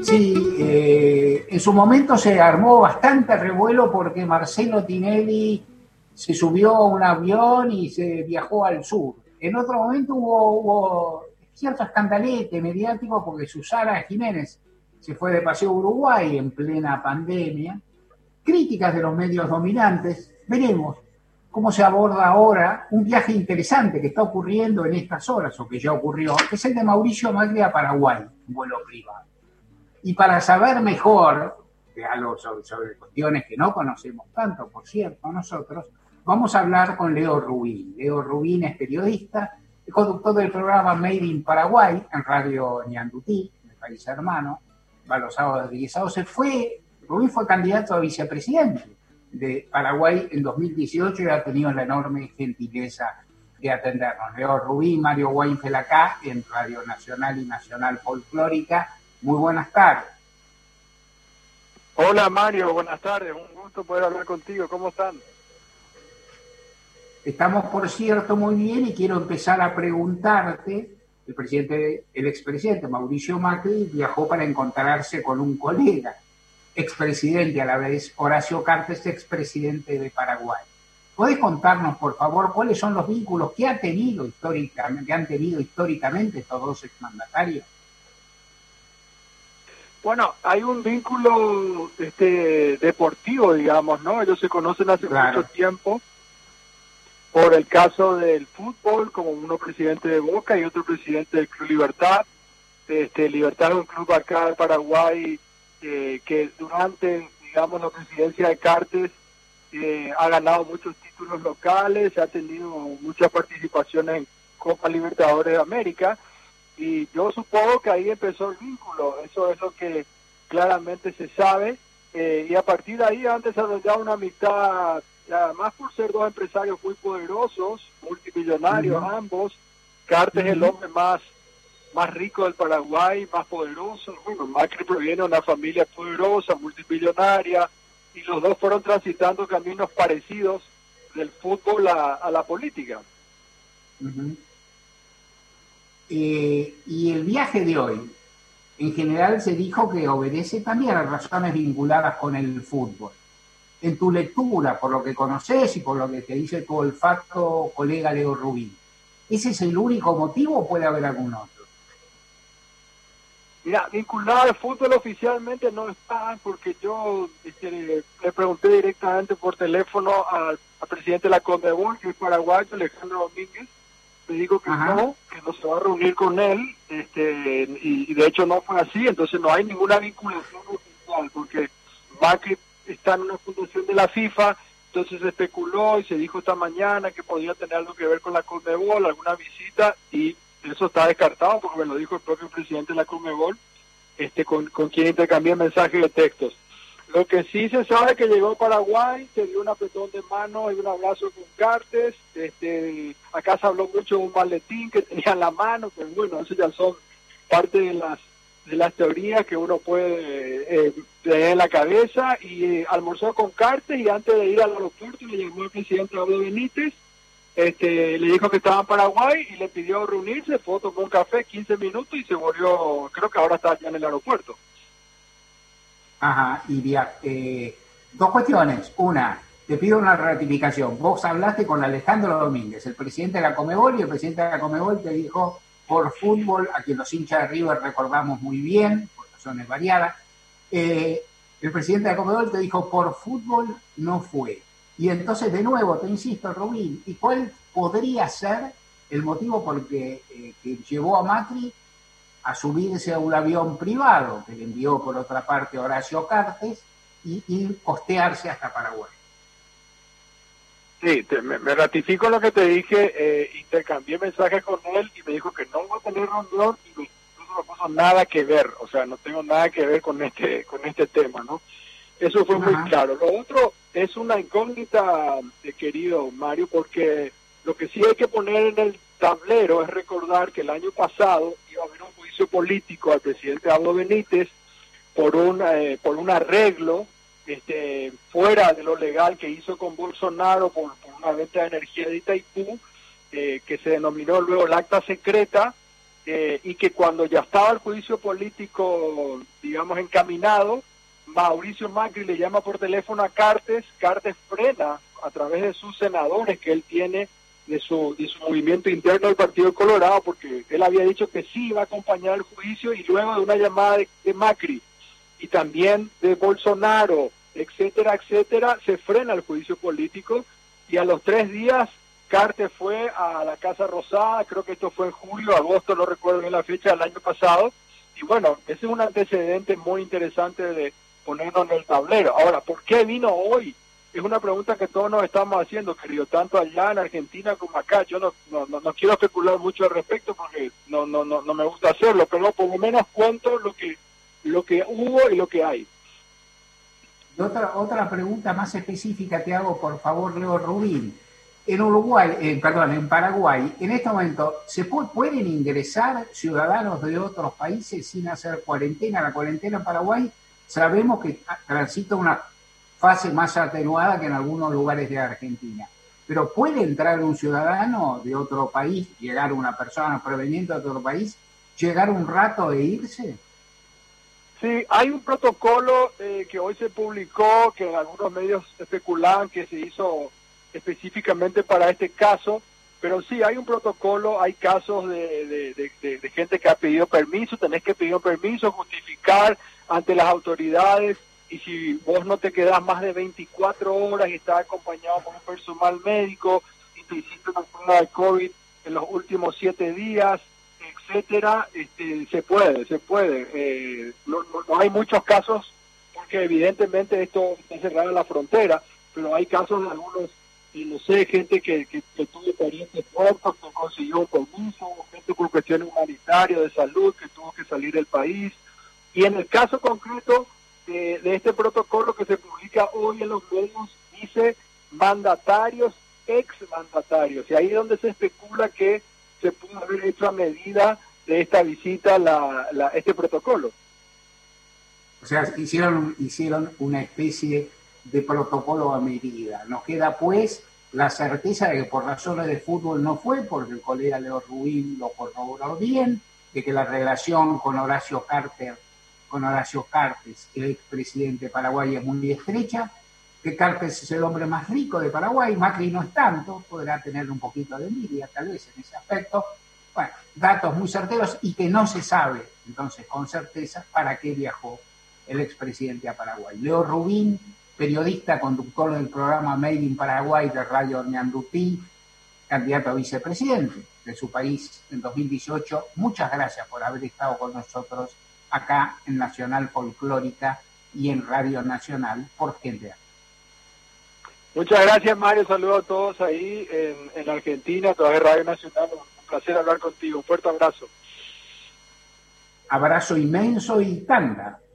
Sí, en su momento se armó bastante revuelo porque Marcelo Tinelli se subió a un avión y se viajó al sur. En otro momento hubo cierto escandalete mediático porque Susana Jiménez se fue de paseo a Uruguay en plena pandemia. Críticas de los medios dominantes. Veremos cómo se aborda ahora un viaje interesante que está ocurriendo en estas horas o que ya ocurrió, que es el de Mauricio Macri a Paraguay, un vuelo privado. Y para saber mejor algo sobre cuestiones que no conocemos tanto, por cierto, nosotros, vamos a hablar con Leo Rubín. Leo Rubín es periodista, es conductor del programa Made in Paraguay en Radio Ñandutí, en el país hermano, va los sábados de 10 a 12. Rubín fue candidato a vicepresidente de Paraguay en 2018 y ha tenido la enorme gentileza de atendernos. Leo Rubín, Mario Weinfeld acá en Radio Nacional y Nacional Folclórica. Muy buenas tardes. Hola Mario, buenas tardes, un gusto poder hablar contigo, ¿cómo están? Estamos, por cierto, muy bien y quiero empezar a preguntarte, el expresidente Mauricio Macri viajó para encontrarse con un colega, expresidente a la vez, Horacio Cartes, expresidente de Paraguay. ¿Podés contarnos, por favor, cuáles son los vínculos que han tenido históricamente estos dos exmandatarios? Bueno, hay un vínculo deportivo, digamos, ¿no? Ellos se conocen hace mucho tiempo por el caso del fútbol, como uno presidente de Boca y otro presidente del Club Libertad. Libertad es un club acá de Paraguay que durante, digamos, la presidencia de Cartes ha ganado muchos títulos locales, ha tenido muchas participaciones en Copa Libertadores de América. Y yo supongo que ahí empezó el vínculo, eso es lo que claramente se sabe, y a partir de ahí han desarrollado una amistad, además por ser dos empresarios muy poderosos, multimillonarios ambos. Cartes es el hombre más rico del Paraguay, más poderoso. Bueno, Macri proviene de una familia poderosa, multimillonaria, y los dos fueron transitando caminos parecidos del fútbol a la política. Y el viaje de hoy, en general se dijo que obedece también a razones vinculadas con el fútbol. En tu lectura, por lo que conoces y por lo que te dice tu olfato, colega Leo Rubín, ¿ese es el único motivo o puede haber algún otro? Mira, vinculado al fútbol oficialmente no está, porque yo le pregunté directamente por teléfono al presidente de la Conmebol, que es paraguayo, Alejandro Domínguez. Me dijo que no se va a reunir con él, y de hecho no fue así. Entonces no hay ninguna vinculación oficial, porque Macri está en una fundación de la FIFA, entonces se especuló y se dijo esta mañana que podía tener algo que ver con la Conmebol, alguna visita, y eso está descartado porque me lo dijo el propio presidente de la Conmebol, con quien intercambié mensajes de textos. Lo que sí se sabe que llegó a Paraguay, se dio un apretón de mano y un abrazo con Cartes. Acá se habló mucho de un maletín que tenía en la mano, pero bueno, eso ya son parte de las teorías que uno puede tener en la cabeza. Y almorzó con Cartes, y antes de ir al aeropuerto le llamó el presidente Abdo Benítez, le dijo que estaba en Paraguay y le pidió reunirse, tomó un café, 15 minutos y se volvió, creo que ahora está ya en el aeropuerto. Y dos cuestiones. Una, te pido una ratificación. Vos hablaste con Alejandro Domínguez, el presidente de la Conmebol, y el presidente de la Conmebol te dijo, por fútbol, a quien los hinchas de River recordamos muy bien, por razones variadas, el presidente de la Conmebol te dijo, por fútbol no fue. Y entonces, de nuevo, te insisto, Rubín, ¿y cuál podría ser el motivo por que llevó a Macri a subirse a un avión privado que le envió por otra parte Horacio Cartes y costearse hasta Paraguay? Sí, me ratifico lo que te dije, intercambié mensajes con él y me dijo que no va a tener reunión y no puso nada que ver, o sea, no tengo nada que ver con este tema, ¿no? Eso fue muy claro. Lo otro es una incógnita, querido Mario, porque lo que sí hay que poner en el tablero es recordar que el año pasado iba a haber un juicio político al presidente Abdo Benítez por un arreglo fuera de lo legal que hizo con Bolsonaro por una venta de energía de Itaipú, que se denominó luego el acta secreta, y que cuando ya estaba el juicio político, digamos, encaminado, Mauricio Macri le llama por teléfono a Cartes frena a través de sus senadores que él tiene de su movimiento interno del Partido Colorado, porque él había dicho que sí iba a acompañar el juicio, y luego de una llamada de Macri y también de Bolsonaro, etcétera, etcétera, se frena el juicio político, y a los 3 días Cartes fue a la Casa Rosada, creo que esto fue en julio, agosto, no recuerdo bien la fecha, del año pasado, y bueno, ese es un antecedente muy interesante de ponernos en el tablero. Ahora, ¿por qué vino hoy? Es una pregunta que todos nos estamos haciendo, querido, tanto allá en Argentina como acá. Yo no quiero especular mucho al respecto porque no me gusta hacerlo, pero por lo menos cuento lo que hubo y lo que hay. Y otra pregunta más específica te hago, por favor, Leo Rubín. En Uruguay, en Paraguay, en este momento, ¿pueden ingresar ciudadanos de otros países sin hacer cuarentena? La cuarentena en Paraguay sabemos que transita una fase más atenuada que en algunos lugares de Argentina. Pero ¿puede entrar un ciudadano de otro país, llegar una persona proveniente de otro país, llegar un rato e irse? Sí, hay un protocolo que hoy se publicó, que algunos medios especulaban que se hizo específicamente para este caso, pero sí, hay un protocolo, hay casos de gente que ha pedido permiso, tenés que pedir un permiso, justificar ante las autoridades, y si vos no te quedás más de 24 horas y estás acompañado por un personal médico y te hiciste una prueba de COVID en los últimos 7 días, etcétera, se puede. No hay muchos casos porque evidentemente esto está cerrado en la frontera, pero hay casos de algunos, no sé, gente que tuvo parientes muertos, que consiguió un permiso, gente por cuestiones humanitarias, de salud, que tuvo que salir del país. Y en el caso concreto de este protocolo que se publica hoy en los medios, dice mandatarios, exmandatarios, y ahí es donde se especula que se pudo haber hecho a medida de esta visita este protocolo. O sea, hicieron una especie de protocolo a medida. Nos queda pues la certeza de que por razones de fútbol no fue, porque el colega Leo Rubín lo corroboró bien, de que la relación con Horacio Cartes, el expresidente de Paraguay, es muy estrecha, que Cartes es el hombre más rico de Paraguay, Macri no es tanto, podrá tener un poquito de envidia tal vez en ese aspecto. Bueno, datos muy certeros, y que no se sabe entonces con certeza para qué viajó el expresidente a Paraguay. Leo Rubín, periodista, conductor del programa Made in Paraguay de Radio Ñandutí, candidato a vicepresidente de su país en 2018. Muchas gracias por haber estado con nosotros acá en Nacional Folclórica y en Radio Nacional por Gente A. Muchas gracias, Mario. Saludos a todos ahí en Argentina, a través de Radio Nacional. Un placer hablar contigo. Un fuerte abrazo. Abrazo inmenso y tanda.